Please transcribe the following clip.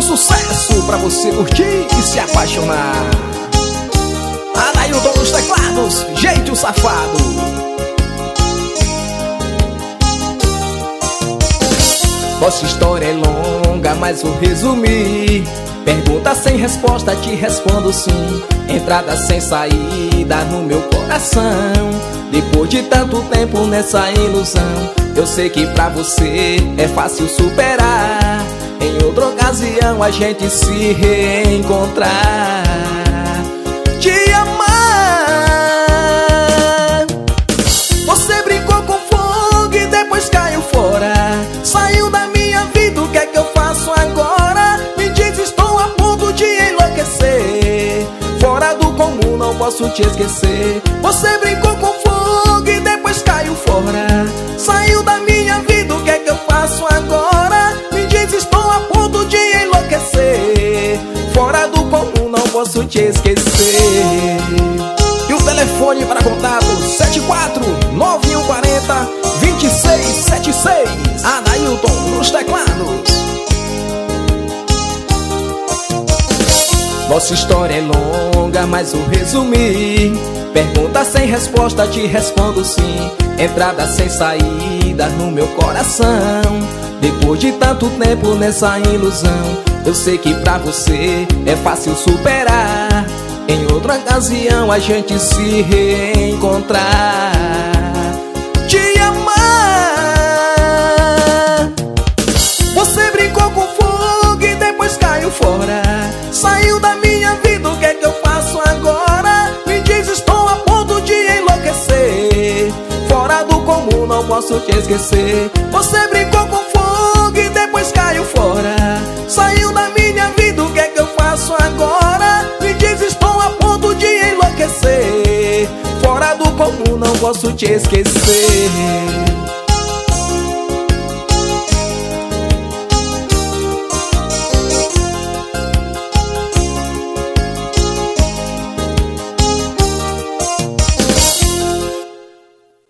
sucesso pra você curtir e se apaixonar. Anailton nos teclados, jeito safado. Nossa história é longa, mas vou resumir. Pergunta sem resposta, te respondo sim. Entrada sem saída no meu coração. Depois de tanto tempo nessa ilusão, eu sei que pra você é fácil superar. Em outra ocasião a gente se reencontrar. Te amar. Você brincou com fogo e depois caiu fora. Saiu da minha vida, o que é que eu faço agora? Me diz, estou a ponto de enlouquecer. Fora do comum, não posso te esquecer. Você brincou com fogo e depois caiu fora. Saiu da minha vida, o que é que eu faço agora? Me diz, estou a ponto de enlouquecer. Fora do comum, não posso te esquecer. E o telefone para contato 74-9140-2676. Anailton nos teclados. Nossa história é longa, mas vou resumir. Pergunta sem resposta, te respondo sim. Entrada sem saída no meu coração. Depois de tanto tempo nessa ilusão, eu sei que pra você é fácil superar. Em outra ocasião a gente se reencontrar. Te amar. Você brincou com fogo e depois caiu fora. Saiu da minha vida, o que é que eu faço agora? Me diz, estou a ponto de enlouquecer. Fora do comum, não posso te esquecer. Você brincou com fogo e depois caiu fora. Saiu da minha vida, o que é que eu faço agora? Me diz, estou a ponto de enlouquecer. Fora do comum, não posso te esquecer.